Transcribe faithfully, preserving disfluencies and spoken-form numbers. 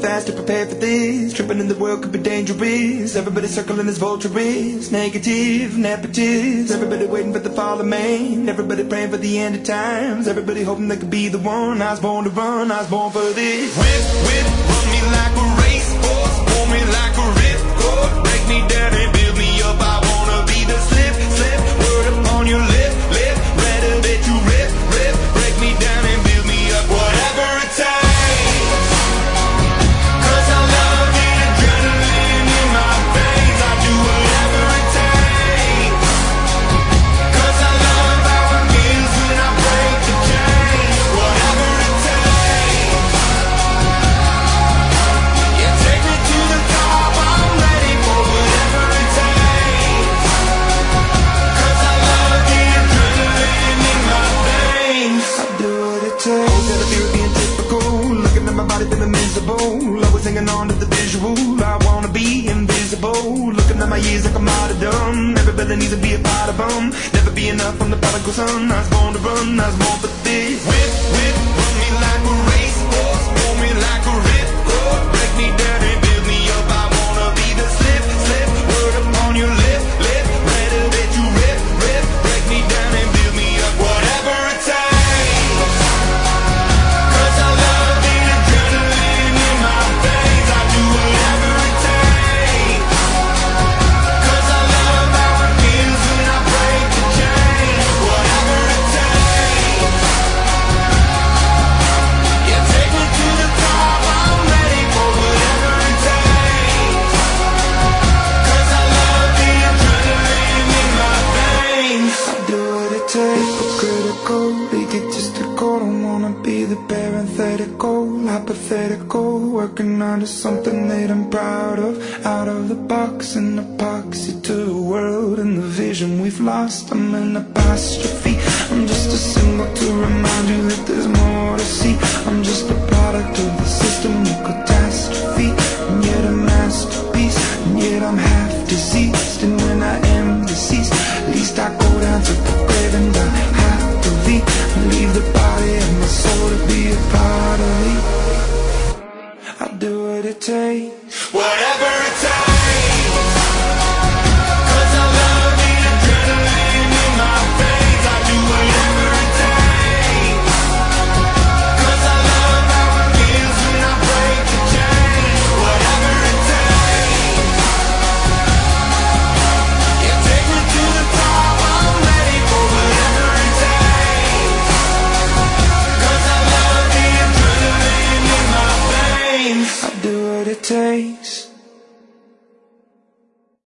fast to prepare for this. Tripping in the world could be dangerous. Everybody circling as vultures. Negative, negatives. Everybody waiting for the fall of man. Everybody praying for the end of times. Everybody hoping they could be the one. I was born to run, I was born for this. Whip, whip, run me like a racehorse. Pull me like a ripcord. Break me down and build me up. I wanna be the slip, slip. Word upon your lip, lip. Better that you rip, rip. Break me down and build me up. Whatever it takes. Cause I love the adrenaline in my veins. I do whatever it takes. Cause I love how it feels when I break the chains. Whatever it takes. Yeah, take me to the top. I'm ready for whatever it takes. Cause I love the adrenaline in my veins. I do what it takes. Instead of fear of being typical, looking at my body feeling miserable. Always hanging on to the visual. I wanna be invisible. Looking at my years like I'm martyrdom. Everybody needs to be a part of them. Never be enough from the prodigal son. I was born to run, I was born for this. Whip, whip, run me like a racehorse. Pull me like a ripcord. Break me down and build me up. I wanna be the slip, slip. Word upon your lip, lip. Better that you rip, rip. Break me down and build me up. Whatever it takes. Cause I love the adrenaline in my veins. I do whatever it takes. Cause I love how it feels when I break the chains. Whatever it takes. Yeah, take me to the top. I'm ready for whatever it takes. Cause I love the adrenaline in my veins. I do what it takes. Critical, egotistical. Don't wanna be the parenthetical, hypothetical. Working onto something that I'm proud of. Out of the box, an epoxy to the world and the vision we've lost. I'm an apostrophe. I'm just a symbol to remind you that there's more to see. I'm just a product of the system of catastrophe, and yet a masterpiece. And yet I'm half deceased, and when I am deceased, at least I go down to the grave and die happily, and leave the body and my soul to be a part of me. I do what it takes. Whatever it takes. Cause I love the adrenaline in my veins. I do whatever it takes. Cause I love how it feels when I break the chains. Whatever it takes. Yeah, take me to the top. I'm ready for whatever it takes. Cause I love the adrenaline in my veins. I do what it takes.